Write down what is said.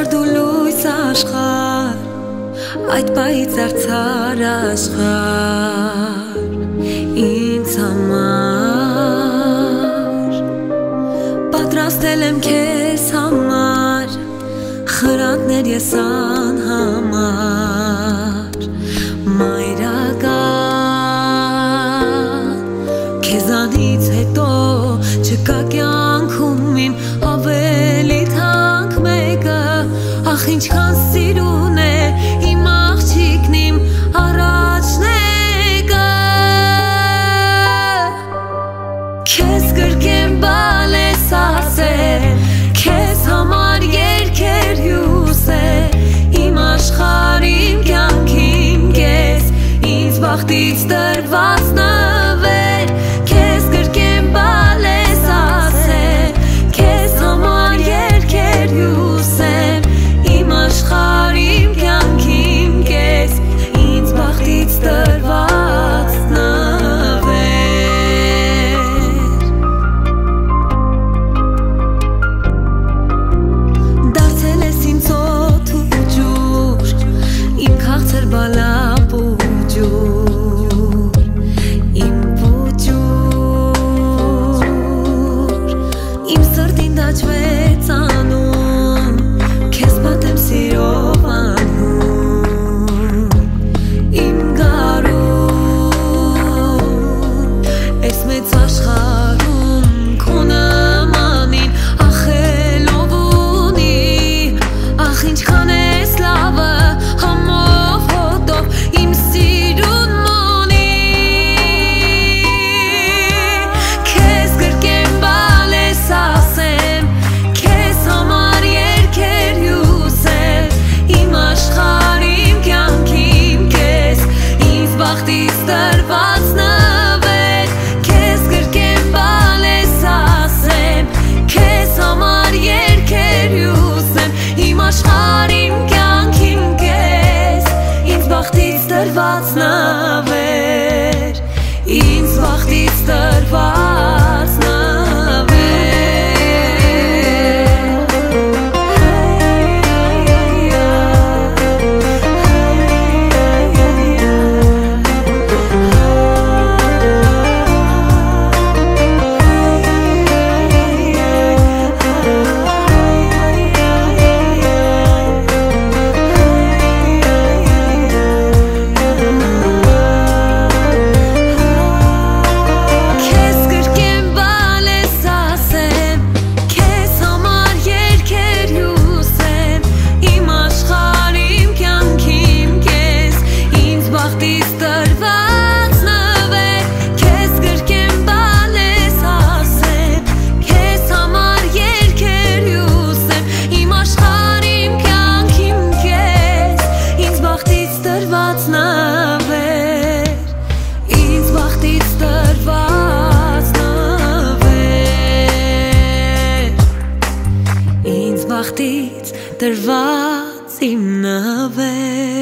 աշխարհ դու լույս աշխարհ, այդ պահից դարձար աշխարհ ինձ համար, պատրաստել եմ քեզ համար խրատներ ես անհամար, մայրական քեզանից հետո չկա կյանքում իմ ավելի թանկ մեկը, ախ ինչքան սիրուն է իմ աղջիկն իմ առաջնեկը, քեզ կրկեմ բալես ասել, քեզ համար երգեր հյուսել, իմ աշխարհ իմ կյանք իմ կես, ինձ բախտից տրված նվեր, քեզ կրկեմ բալես ասել, քեզ համար երգեր հյուսել, իմ աշխարհ իմ կյանք իմ կես, ինձ բախտից տրված նվեր, դարձել ես ինձ օդ ու ջուր, իմ քաղցր բալապ ու ջուր, իմ պուջուր, իմ սրտին դաջվեց անուն, քեզ պատեմ սիրով անհուն, իմ գարուն, այս մեծ աշխարհում քո նմանին ախելով ունի, ախ ինչքան ես լավը համով հոտով իմ սիրուն մոնի, քեզ կրկեմ բալես ասեմ, քեզ համար երգեր հյուսել, իմ աշխարհ իմ կյանք իմ կես, ինձ բախտից տրված նվեր, քեզ կրկեմ բալես ասեմ, քեզ համար երգեր հյուսեմ, իմ աշխարհ իմ կյանք իմ կես, ինձ բախտից տրված նվեր, ինձ բախտից տրված նվեր, քեզ կրկեմ բալես ասեմ, քեզ համար երգեր հյուսեմ, իմ աշխարհ իմ կյանք իմ կես, ինձ բախտից տրված նվեր, քեզ կրկեմ բալես ասեմ, քեզ համար երգեր հյուսեմ, իմ աշխարհ իմ կյանք իմ կես, ինձ բախտից տրված նվեր, ինձ բախտից տրված նվեր, ինձ բախտից տրված իմ նվեր.